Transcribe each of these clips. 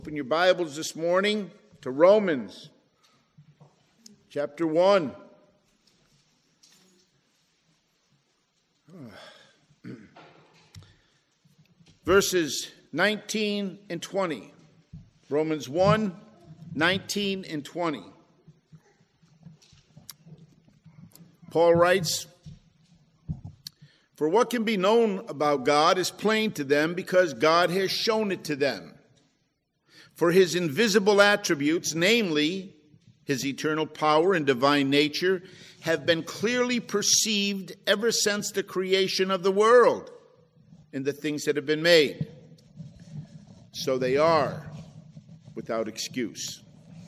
Open your Bibles this morning to Romans chapter 1. Verses 19 and 20. Romans 1, 19 and 20. Paul writes, "For what can be known about God is plain to them because God has shown it to them. For his invisible attributes, namely his eternal power and divine nature, have been clearly perceived ever since the creation of the world in the things that have been made. So they are without excuse."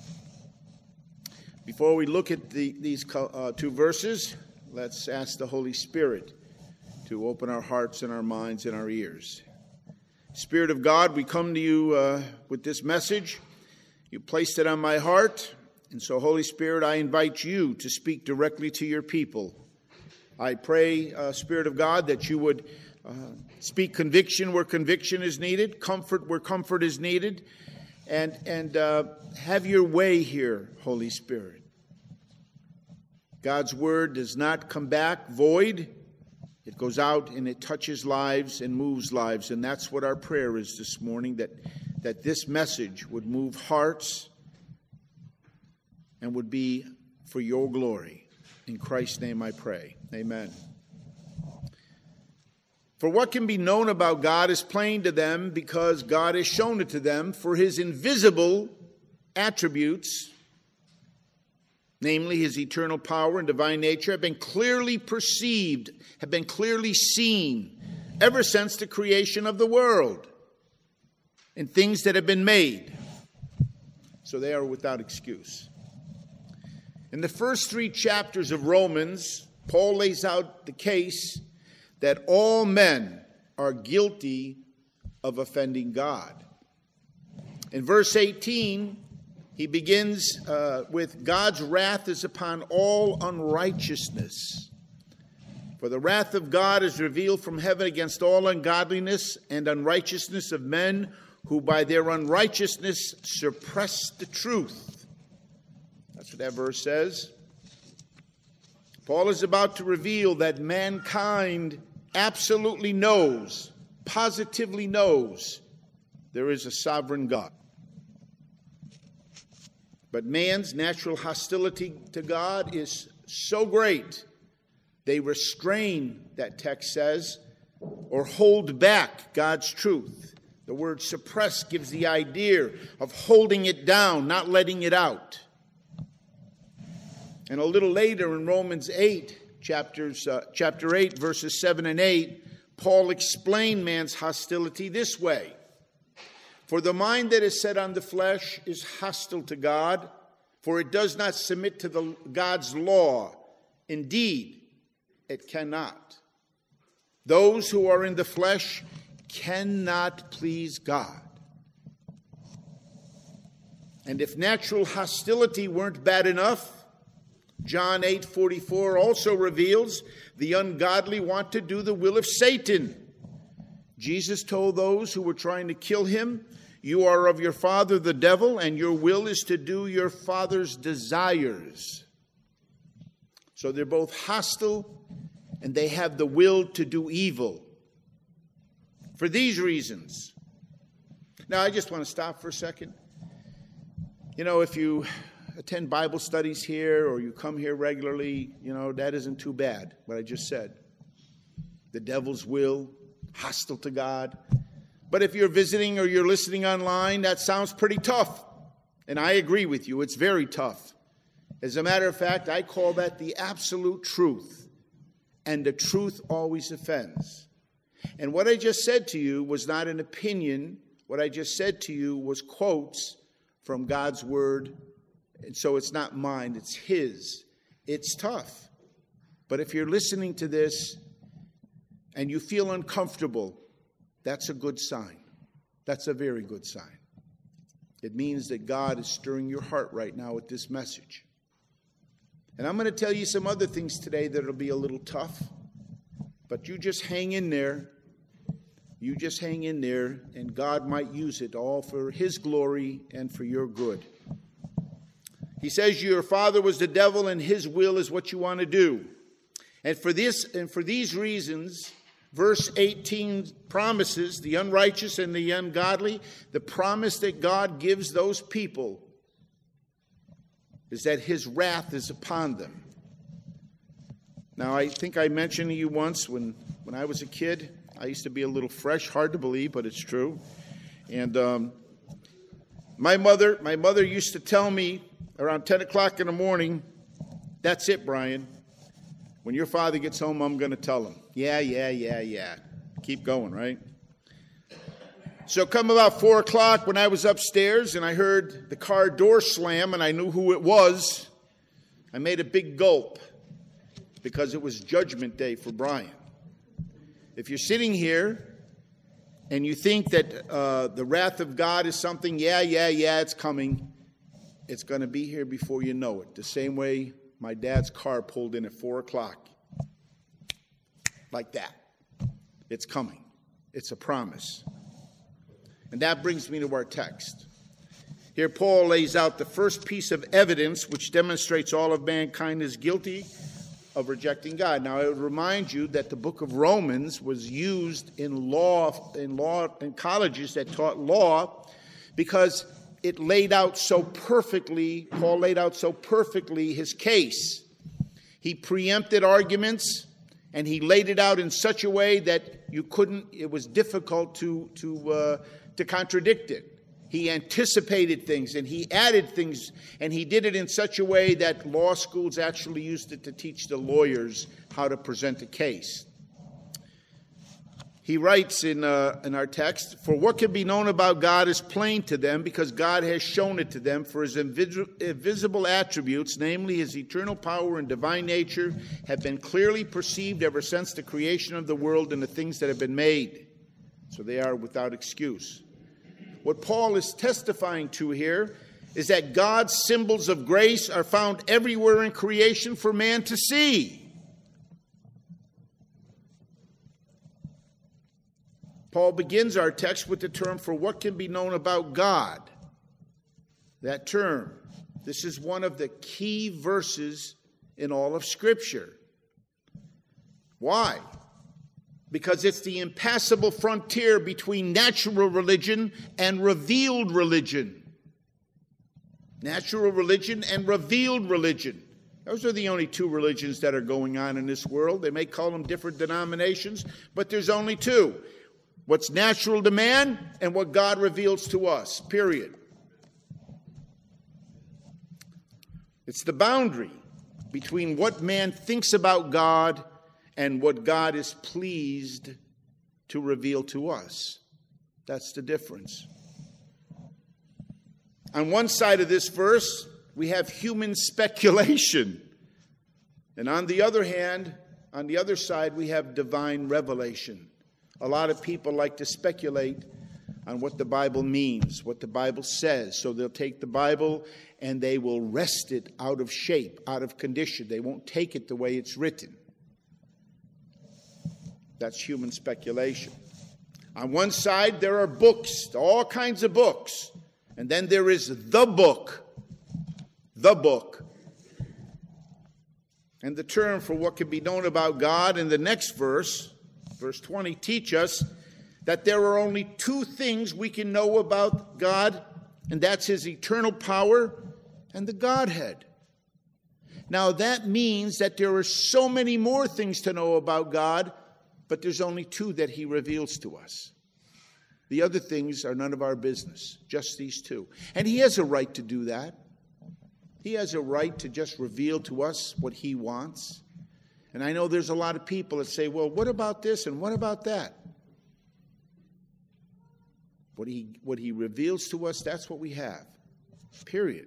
Before we look at these two verses, let's ask the Holy Spirit to open our hearts and our minds and our ears. Spirit of God, we come to you with this message. You placed it on my heart, and so, Holy Spirit, I invite you to speak directly to your people. I pray, Spirit of God, that you would speak conviction where conviction is needed, comfort where comfort is needed, and have your way here, Holy Spirit. God's word does not come back void. It goes out and it touches lives and moves lives, and that's what our prayer is this morning, that this message would move hearts and would be for your glory. In Christ's name I pray. Amen. For what can be known about God is plain to them because God has shown it to them, for his invisible attributes, namely his eternal power and divine nature, have been clearly perceived, have been clearly seen ever since the creation of the world in things that have been made. So they are without excuse. In the first 3 chapters of Romans, Paul lays out the case that all men are guilty of offending God. In verse 18, he begins with God's wrath is upon all unrighteousness. For the wrath of God is revealed from heaven against all ungodliness and unrighteousness of men who by their unrighteousness suppress the truth. That's what that verse says. Paul is about to reveal that mankind absolutely knows, positively knows, there is a sovereign God. But man's natural hostility to God is so great, they restrain, that text says, or hold back God's truth. The word suppress gives the idea of holding it down, not letting it out. And a little later in Romans 8, chapter 8, verses 7 and 8, Paul explained man's hostility this way. For the mind that is set on the flesh is hostile to God, for it does not submit to God's law. Indeed, it cannot. Those who are in the flesh cannot please God. And if natural hostility weren't bad enough, John 8:44 also reveals the ungodly want to do the will of Satan. Jesus told those who were trying to kill him, "You are of your father the devil, and your will is to do your father's desires." So they're both hostile and they have the will to do evil. For these reasons. Now I just want to stop for a second. You know, if you attend Bible studies here or you come here regularly, you know, that isn't too bad, what I just said. The devil's will, hostile to God. But if you're visiting or you're listening online, that sounds pretty tough. And I agree with you, it's very tough. As a matter of fact, I call that the absolute truth. And the truth always offends. And what I just said to you was not an opinion. What I just said to you was quotes from God's word. And so it's not mine, it's his. It's tough. But if you're listening to this and you feel uncomfortable, that's a good sign. That's a very good sign. It means that God is stirring your heart right now with this message. And I'm going to tell you some other things today that will be a little tough. But you just hang in there. You just hang in there, and God might use it all for his glory and for your good. He says your father was the devil, and his will is what you want to do. And for these reasons, verse 18 promises the unrighteous and the ungodly, the promise that God gives those people is that his wrath is upon them. Now, I think I mentioned to you once when I was a kid, I used to be a little fresh, hard to believe, but it's true. And my mother used to tell me around 10 o'clock in the morning, "That's it, Brian. When your father gets home, I'm going to tell him." Yeah. Keep going, right? So come about 4 o'clock when I was upstairs and I heard the car door slam and I knew who it was, I made a big gulp because it was Judgment Day for Brian. If you're sitting here and you think that the wrath of God is something, yeah, it's coming, it's going to be here before you know it. The same way my dad's car pulled in at 4 o'clock. Like that. It's coming. It's a promise. And that brings me to our text. Here Paul lays out the first piece of evidence which demonstrates all of mankind is guilty of rejecting God. Now, I would remind you that the book of Romans was used in colleges that taught law because it laid out so perfectly, Paul laid out so perfectly his case. He preempted arguments and he laid it out in such a way that it was difficult to contradict it. He anticipated things and he added things, and he did it in such a way that law schools actually used it to teach the lawyers how to present a case. He writes in our text, "For what can be known about God is plain to them, because God has shown it to them, for his invisible attributes, namely his eternal power and divine nature, have been clearly perceived ever since the creation of the world and the things that have been made. So they are without excuse." What Paul is testifying to here is that God's symbols of grace are found everywhere in creation for man to see. Paul begins our text with the term "for what can be known about God." That term, this is one of the key verses in all of Scripture. Why? Because it's the impassable frontier between natural religion and revealed religion. Natural religion and revealed religion. Those are the only two religions that are going on in this world. They may call them different denominations, but there's only two. What's natural to man and what God reveals to us, period. It's the boundary between what man thinks about God and what God is pleased to reveal to us. That's the difference. On one side of this verse, we have human speculation. And on the other hand, on the other side, we have divine revelation. A lot of people like to speculate on what the Bible means, what the Bible says. So they'll take the Bible and they will wrest it out of shape, out of condition. They won't take it the way it's written. That's human speculation. On one side, there are books, all kinds of books. And then there is the book. The book. And the term for what can be known about God in the next verse, verse 20, teach us that there are only two things we can know about God, and that's his eternal power and the Godhead. Now, that means that there are so many more things to know about God, but there's only two that he reveals to us. The other things are none of our business, just these two. And he has a right to do that. He has a right to just reveal to us what he wants. And I know there's a lot of people that say, well, what about this and what about that? What he reveals to us, that's what we have. Period.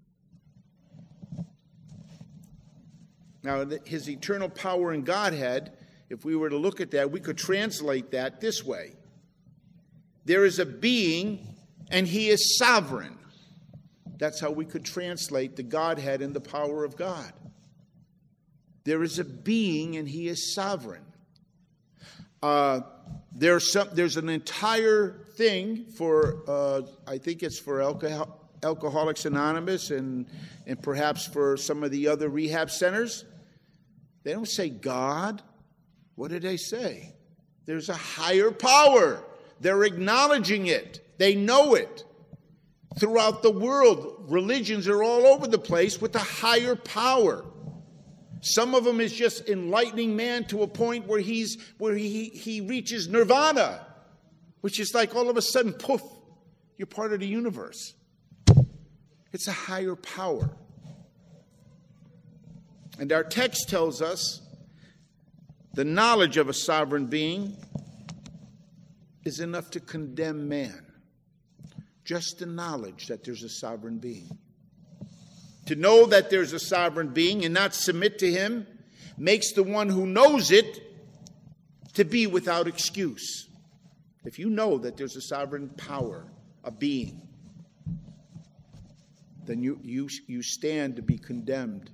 Now, his eternal power and Godhead, if we were to look at that, we could translate that this way. There is a being, and he is sovereign. That's how we could translate the Godhead and the power of God. There is a being, and he is sovereign. There's an entire thing for, I think it's for Alcoholics Anonymous and perhaps for some of the other rehab centers. They don't say God. What do they say? There's a higher power. They're acknowledging it. They know it. Throughout the world, religions are all over the place with a higher power. Some of them is just enlightening man to a point where he reaches nirvana, which is like all of a sudden, poof, you're part of the universe. It's a higher power. And our text tells us the knowledge of a sovereign being is enough to condemn man. Just the knowledge that there's a sovereign being. To know that there's a sovereign being and not submit to him makes the one who knows it to be without excuse. If you know that there's a sovereign power, a being, then you stand to be condemned.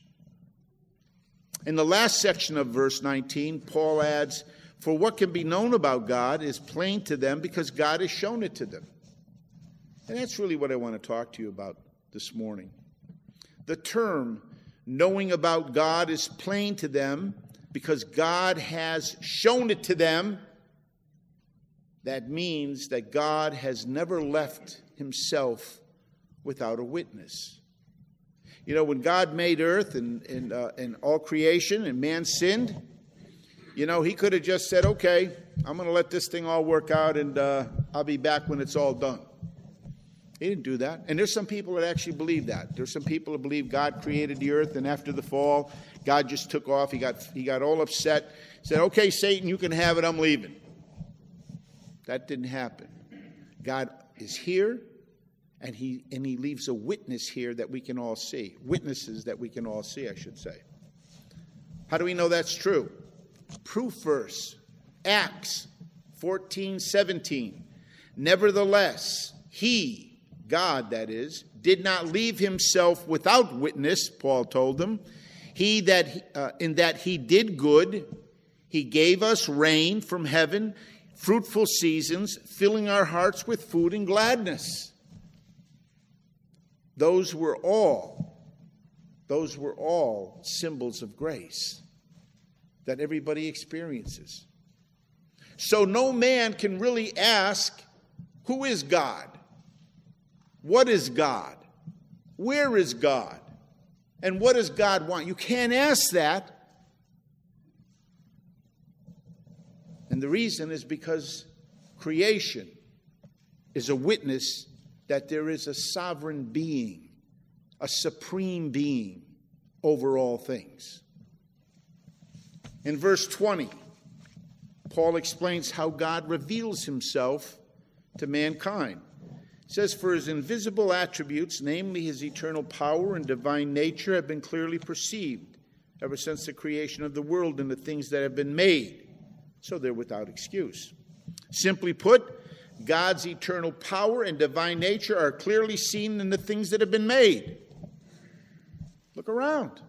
In the last section of verse 19, Paul adds, "For what can be known about God is plain to them because God has shown it to them." And that's really what I want to talk to you about this morning. The term knowing about God is plain to them because God has shown it to them. That means that God has never left himself without a witness. You know, when God made earth and all creation and man sinned, you know, he could have just said, okay, I'm going to let this thing all work out and I'll be back when it's all done. He didn't do that. And there's some people that actually believe that. There's some people that believe God created the earth and after the fall, God just took off. He got all upset. Said, okay, Satan, you can have it. I'm leaving. That didn't happen. God is here and he leaves a witness here that we can all see. Witnesses that we can all see, I should say. How do we know that's true? Proof verse. Acts 14:17. Nevertheless, he, God, that is, did not leave himself without witness, Paul told them. In that he did good, he gave us rain from heaven, fruitful seasons, filling our hearts with food and gladness. Those were all symbols of grace that everybody experiences. So no man can really ask, who is God? What is God? Where is God? And what does God want? You can't ask that. And the reason is because creation is a witness that there is a sovereign being, a supreme being over all things. In verse 20, Paul explains how God reveals himself to mankind. It says, for his invisible attributes, namely his eternal power and divine nature, have been clearly perceived ever since the creation of the world and the things that have been made. So they're without excuse. Simply put, God's eternal power and divine nature are clearly seen in the things that have been made. Look around.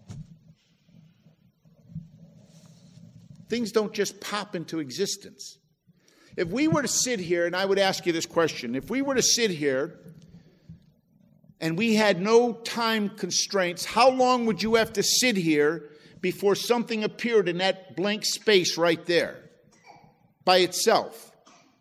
Things don't just pop into existence. If we were to sit here, and I would ask you this question, if we were to sit here and we had no time constraints, how long would you have to sit here before something appeared in that blank space right there by itself?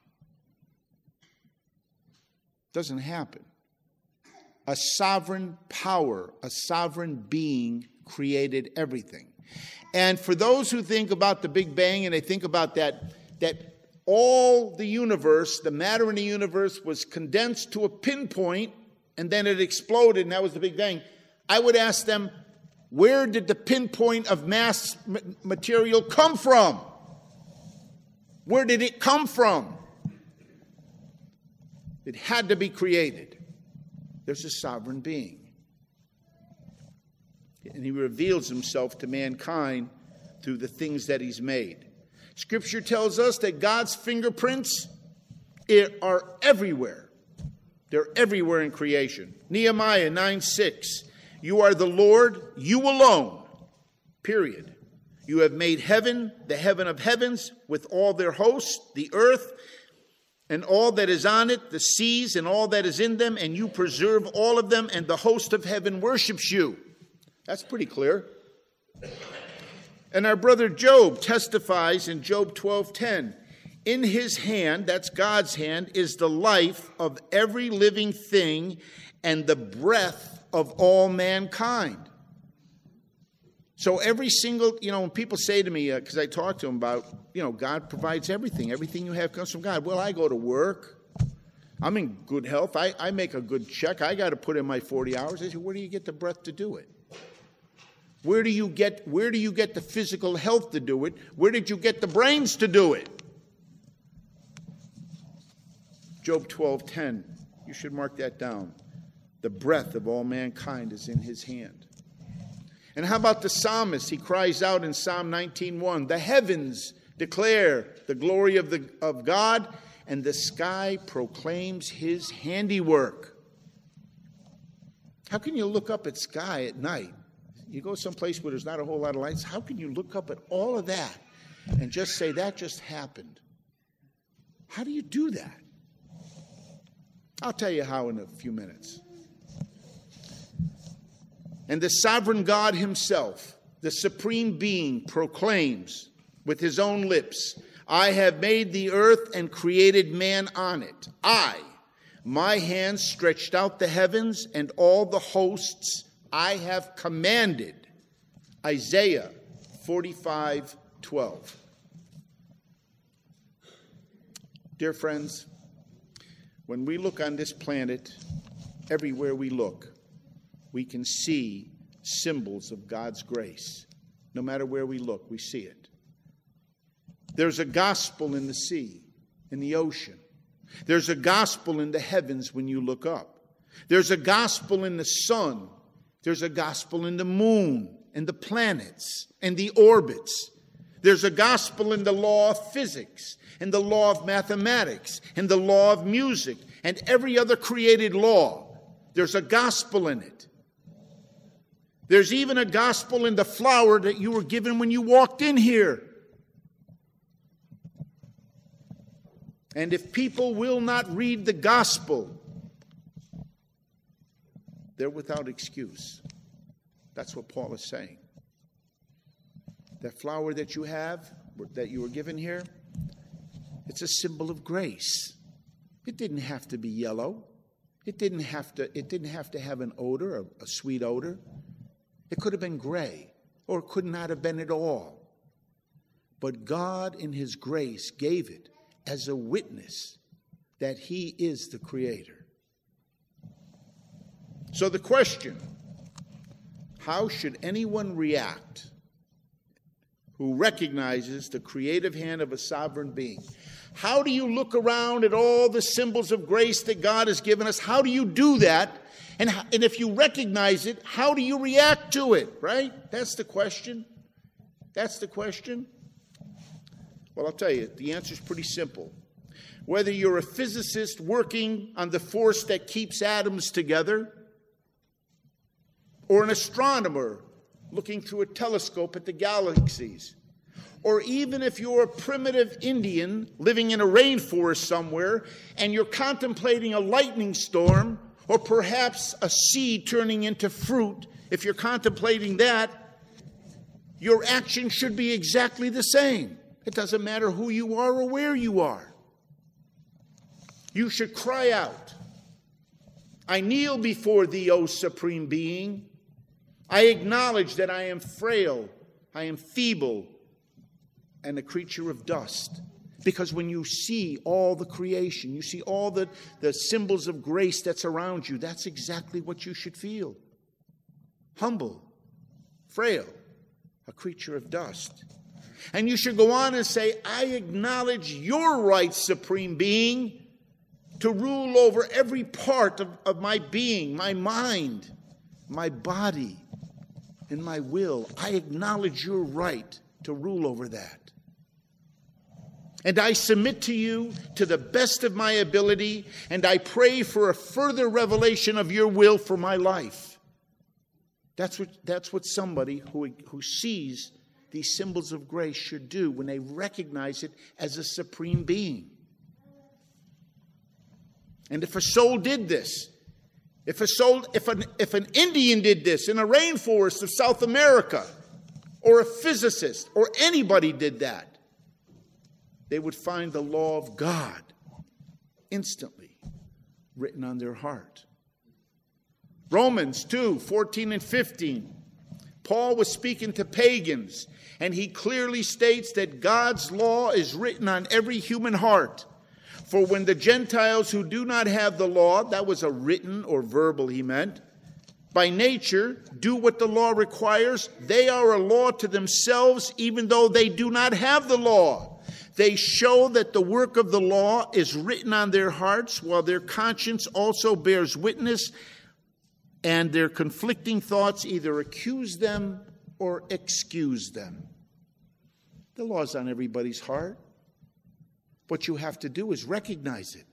Doesn't happen. A sovereign power, a sovereign being created everything. And for those who think about the Big Bang and they think about that all the universe, the matter in the universe was condensed to a pinpoint and then it exploded and that was the Big Bang, I would ask them, where did the pinpoint of mass material come from? Where did it come from? It had to be created. There's a sovereign being. And he reveals himself to mankind through the things that he's made. Scripture tells us that God's fingerprints are everywhere. They're everywhere in creation. Nehemiah 9:6. You are the Lord, you alone, period. You have made heaven, the heaven of heavens, with all their hosts, the earth, and all that is on it, the seas, and all that is in them, and you preserve all of them, and the host of heaven worships you. That's pretty clear. And our brother Job testifies in Job 12:10, in his hand, that's God's hand, is the life of every living thing and the breath of all mankind. So every single, when people say to me, because I talk to them about, God provides everything. Everything you have comes from God. Well, I go to work. I'm in good health. I make a good check. I got to put in my 40 hours. I say, where do you get the breath to do it? Where do you get the physical health to do it? Where did you get the brains to do it? Job 12:10. You should mark that down. The breath of all mankind is in his hand. And how about the psalmist? He cries out in Psalm 19:1, the heavens declare the glory of God, and the sky proclaims his handiwork. How can you look up at sky at night? You go someplace where there's not a whole lot of lights. How can you look up at all of that and just say that just happened? How do you do that? I'll tell you how in a few minutes. And the sovereign God himself, the supreme being, proclaims with his own lips, I have made the earth and created man on it. My hand stretched out the heavens and all the hosts I have commanded. Isaiah 45:12. Dear friends, when we look on this planet, everywhere we look, we can see symbols of God's grace. No matter where we look, we see it. There's a gospel in the sea, in the ocean. There's a gospel in the heavens when you look up. There's a gospel in the sun. There's a gospel in the moon and the planets and the orbits. There's a gospel in the law of physics and the law of mathematics and the law of music and every other created law. There's a gospel in it. There's even a gospel in the flower that you were given when you walked in here. And if people will not read the gospel, they're without excuse. That's what Paul is saying. That flower that you have, that you were given here, it's a symbol of grace. It didn't have to be yellow. It didn't have to have an odor, a sweet odor. It could have been gray, or it could not have been at all. But God, in his grace, gave it as a witness that he is the creator. So the question, how should anyone react who recognizes the creative hand of a sovereign being? How do you look around at all the symbols of grace that God has given us? How do you do that? And if you recognize it, how do you react to it, right? That's the question. That's the question. Well, I'll tell you, the answer is pretty simple. Whether you're a physicist working on the force that keeps atoms together, or an astronomer looking through a telescope at the galaxies, or even if you're a primitive Indian living in a rainforest somewhere and you're contemplating a lightning storm, or perhaps a seed turning into fruit, if you're contemplating that, your action should be exactly the same. It doesn't matter who you are or where you are. You should cry out, I kneel before thee, O Supreme Being. I acknowledge that I am frail, I am feeble, and a creature of dust. Because when you see all the creation, you see all the symbols of grace that's around you, that's exactly what you should feel. Humble, frail, a creature of dust. And you should go on and say, I acknowledge your right, Supreme Being, to rule over every part of my being, my mind, my body, and my will. I acknowledge your right to rule over that. And I submit to you to the best of my ability, and I pray for a further revelation of your will for my life. That's what somebody who sees these symbols of grace should do when they recognize it as a supreme being. And if a soul did this, if an Indian did this in a rainforest of South America, or a physicist, or anybody did that, they would find the law of God instantly written on their heart. Romans 2:14 and 15. Paul was speaking to pagans, and he clearly states that God's law is written on every human heart. For when the Gentiles who do not have the law, that was a written or verbal he meant, by nature do what the law requires, they are a law to themselves even though they do not have the law. They show that the work of the law is written on their hearts, while their conscience also bears witness, and their conflicting thoughts either accuse them or excuse them. The law is on everybody's heart. What you have to do is recognize it.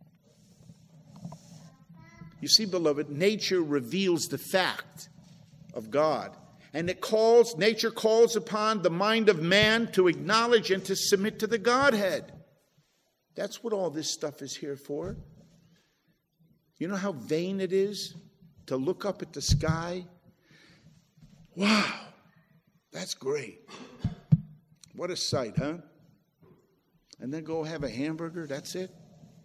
You see, beloved, nature reveals the fact of God. And nature calls upon the mind of man to acknowledge and to submit to the Godhead. That's what all this stuff is here for. You know how vain it is to look up at the sky? Wow, that's great. What a sight, huh? And then go have a hamburger, that's it?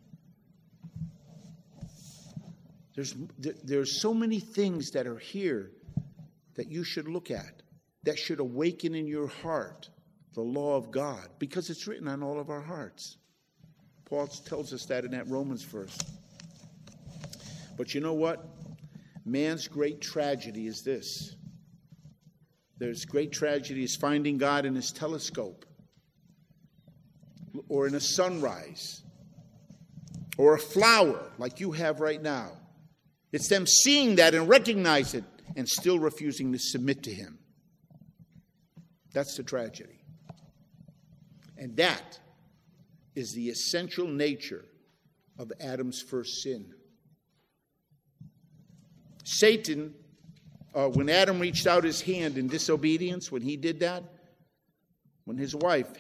There's so many things that are here that you should look at, that should awaken in your heart the law of God, because it's written on all of our hearts. Paul tells us that in that Romans verse. But you know what? Man's great tragedy is this. There's great tragedy is finding God in his telescope, or in a sunrise, or a flower like you have right now. It's them seeing that and recognize it and still refusing to submit to him. That's the tragedy. And that is the essential nature of Adam's first sin. Satan, when Adam reached out his hand in disobedience, when he did that, when his wife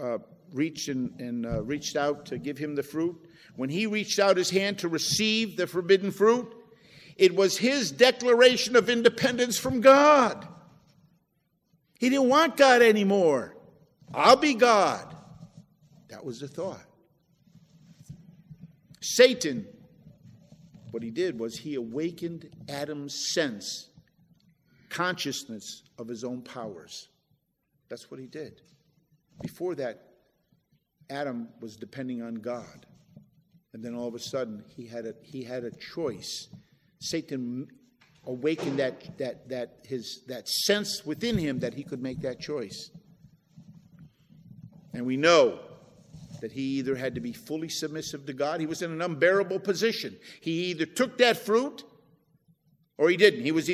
reached out to give him the fruit, when he reached out his hand to receive the forbidden fruit, it was his declaration of independence from God. He didn't want God anymore. I'll be God. That was the thought. Satan, what he did was he awakened Adam's consciousness of his own powers. That's what he did. Before that, Adam was depending on God. And then all of a sudden, he had a choice. Satan awakened that sense within him that he could make that choice. And we know that he either had to be fully submissive to God. He was in an unbearable position. He either took that fruit or he didn't. He was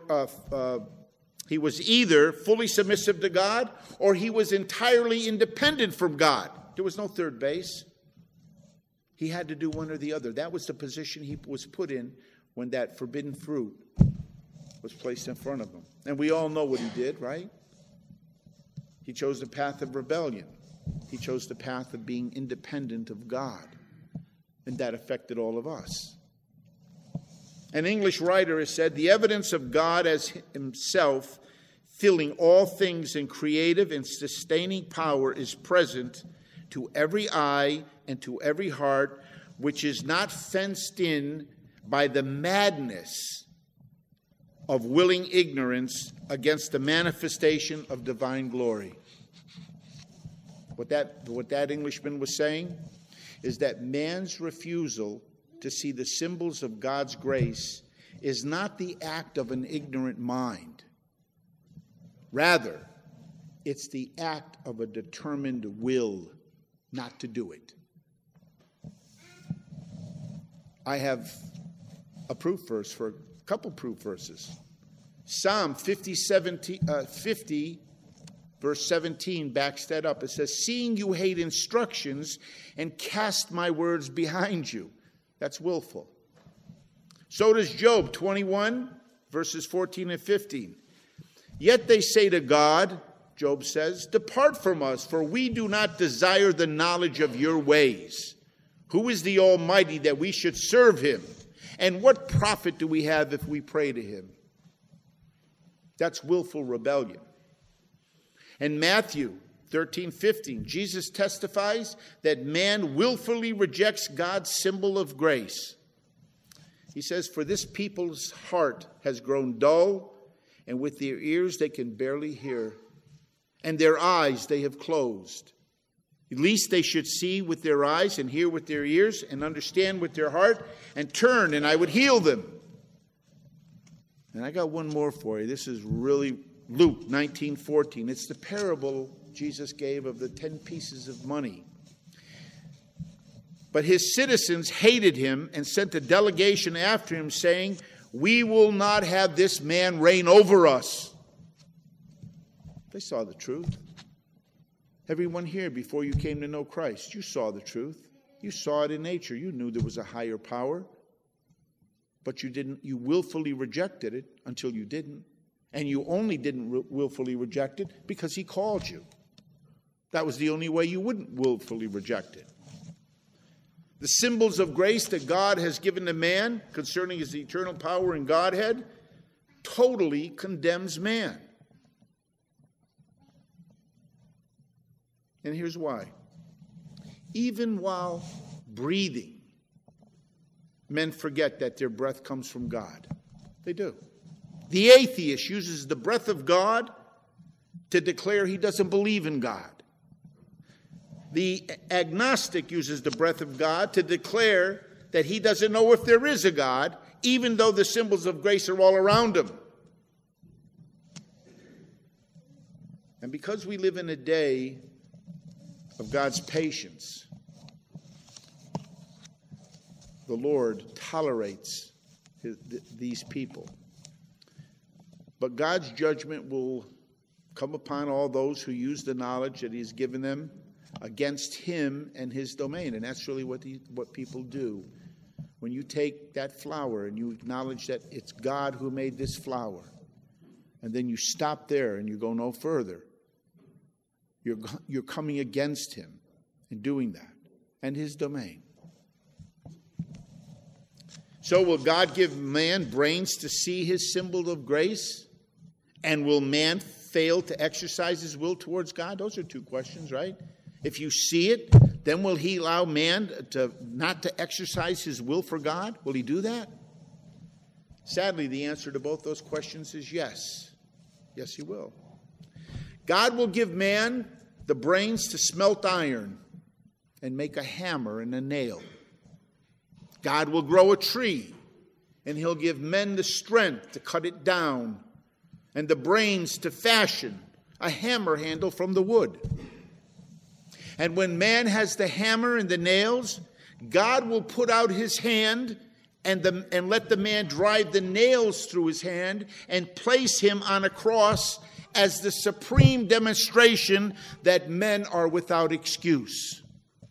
either fully submissive to God or he was entirely independent from God. There was no third base. He had to do one or the other. That was the position he was put in when that forbidden fruit was placed in front of him. And we all know what he did, right? He chose the path of rebellion. He chose the path of being independent of God. And that affected all of us. An English writer has said, the evidence of God as himself filling all things in creative and sustaining power is present to every eye and to every heart, which is not fenced in by the madness of willing ignorance against the manifestation of divine glory. What that Englishman was saying is that man's refusal to see the symbols of God's grace is not the act of an ignorant mind. Rather, it's the act of a determined will not to do it. I have a proof verse for a couple proof verses. Psalm 50, verse 17 backs that up. It says, seeing you hate instructions and cast my words behind you. That's willful. So does Job 21, verses 14 and 15. Yet they say to God, Job says, "Depart from us, for we do not desire the knowledge of your ways. Who is the Almighty that we should serve him? And what profit do we have if we pray to him?" That's willful rebellion. In Matthew 13:15, Jesus testifies that man willfully rejects God's symbol of grace. He says, "For this people's heart has grown dull, and with their ears they can barely hear, and their eyes they have closed. At least they should see with their eyes and hear with their ears and understand with their heart and turn, and I would heal them." And I got one more for you. This is really Luke 19:14. It's the parable Jesus gave of the 10 pieces of money. "But his citizens hated him and sent a delegation after him, saying, 'We will not have this man reign over us.'" They saw the truth. Everyone here, before you came to know Christ, you saw the truth. You saw it in nature. You knew there was a higher power. But you willfully rejected it until you didn't. And you only didn't willfully reject it because he called you. That was the only way you wouldn't willfully reject it. The symbols of grace that God has given to man concerning his eternal power and Godhead totally condemns man. And here's why. Even while breathing, men forget that their breath comes from God. They do. The atheist uses the breath of God to declare he doesn't believe in God. The agnostic uses the breath of God to declare that he doesn't know if there is a God, even though the symbols of grace are all around him. And because we live in a day of God's patience, the Lord tolerates these people. But God's judgment will come upon all those who use the knowledge that he's given them against him and his domain. And that's really what people do. When you take that flower and you acknowledge that it's God who made this flower, and then you stop there and you go no further, you're coming against him in doing that and his domain. So will God give man brains to see his symbol of grace? And will man fail to exercise his will towards God? Those are two questions, right? If you see it, then will he allow man not to exercise his will for God? Will he do that? Sadly, the answer to both those questions is yes. Yes, he will. God will give man the brains to smelt iron and make a hammer and a nail. God will grow a tree, and he'll give men the strength to cut it down and the brains to fashion a hammer handle from the wood. And when man has the hammer and the nails, God will put out his hand and let the man drive the nails through his hand and place him on a cross as the supreme demonstration that men are without excuse.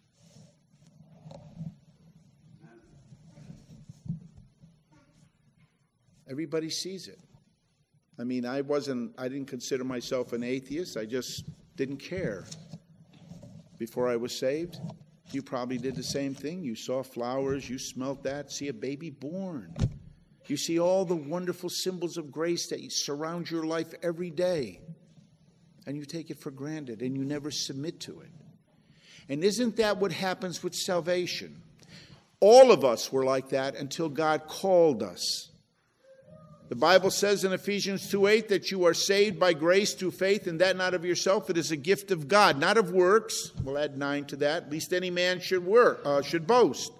Everybody sees it. I mean, I didn't consider myself an atheist. I just didn't care before I was saved. You probably did the same thing. You saw flowers, you smelt that, see a baby born. You see all the wonderful symbols of grace that surround your life every day. And you take it for granted and you never submit to it. And isn't that what happens with salvation? All of us were like that until God called us. The Bible says in Ephesians 2:8 that you are saved by grace through faith, and that not of yourself. It is a gift of God, not of works. We'll add 9 to that. Least any man should boast.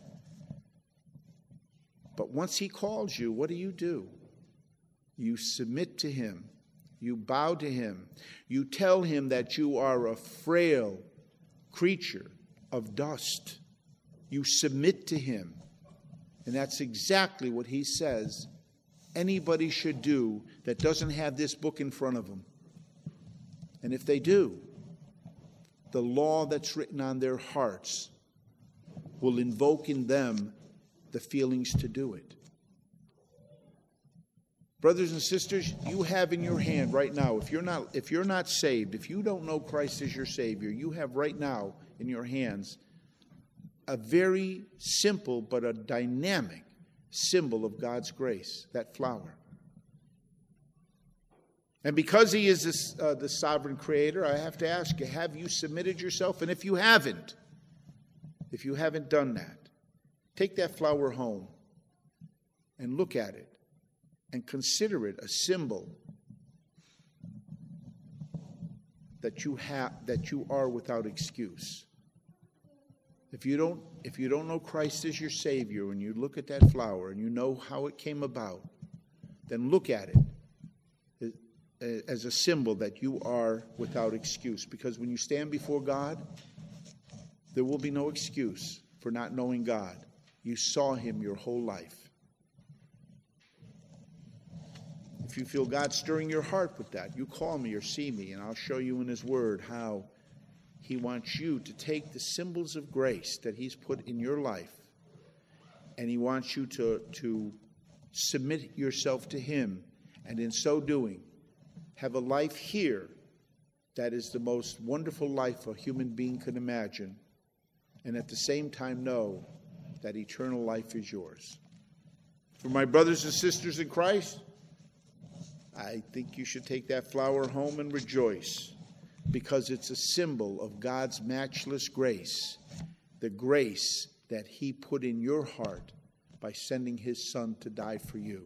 But once he calls you, what do? You submit to him. You bow to him. You tell him that you are a frail creature of dust. You submit to him. And that's exactly what he says anybody should do that doesn't have this book in front of them. And if they do, the law that's written on their hearts will invoke in them the feelings to do it. Brothers and sisters, you have in your hand right now, if you're not saved, if you don't know Christ as your Savior, you have right now in your hands a very simple but a dynamic symbol of God's grace, that flower. And because He is the sovereign creator, I have to ask you, have you submitted yourself? And if you haven't done that, take that flower home and look at it and consider it a symbol that you are without excuse. If you don't know Christ as your Savior, and you look at that flower and you know how it came about, then look at it as a symbol that you are without excuse. Because when you stand before God, there will be no excuse for not knowing God. You saw Him your whole life. If you feel God stirring your heart with that, you call me or see me, and I'll show you in His Word how He wants you to take the symbols of grace that He's put in your life, and He wants you to submit yourself to Him, and in so doing, have a life here that is the most wonderful life a human being can imagine, and at the same time know that eternal life is yours. For my brothers and sisters in Christ, I think you should take that flower home and rejoice, because it's a symbol of God's matchless grace, the grace that He put in your heart by sending His Son to die for you.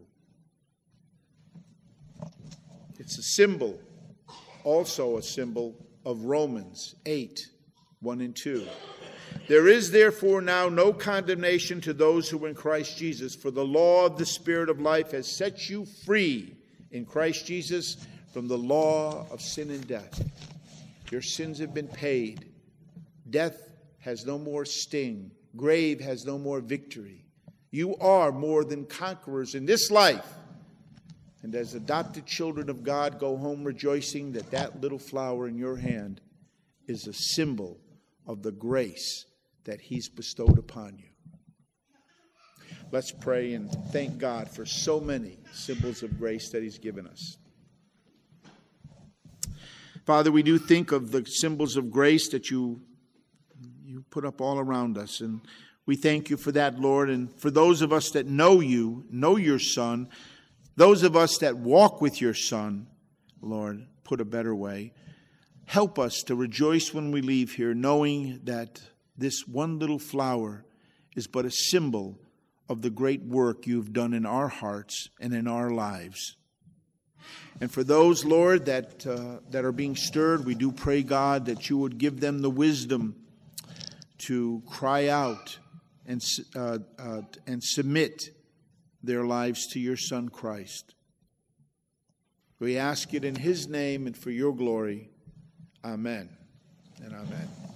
It's a symbol, also a symbol of Romans 8:1-2. There is therefore now no condemnation to those who are in Christ Jesus, for the law of the Spirit of life has set you free in Christ Jesus from the law of sin and death. Your sins have been paid. Death has no more sting. Grave has no more victory. You are more than conquerors in this life. And as adopted children of God, go home rejoicing that that little flower in your hand is a symbol of the grace that He's bestowed upon you. Let's pray and thank God for so many symbols of grace that He's given us. Father, we do think of the symbols of grace that you put up all around us, and we thank you for that, Lord. And for those of us that know you, know your Son, those of us that walk with your Son, Lord, put a better way, help us to rejoice when we leave here, knowing that this one little flower is but a symbol of the great work you've done in our hearts and in our lives. And for those, Lord, that are being stirred, we do pray, God, that you would give them the wisdom to cry out and submit their lives to your Son, Christ. We ask it in His name and for your glory. Amen and amen.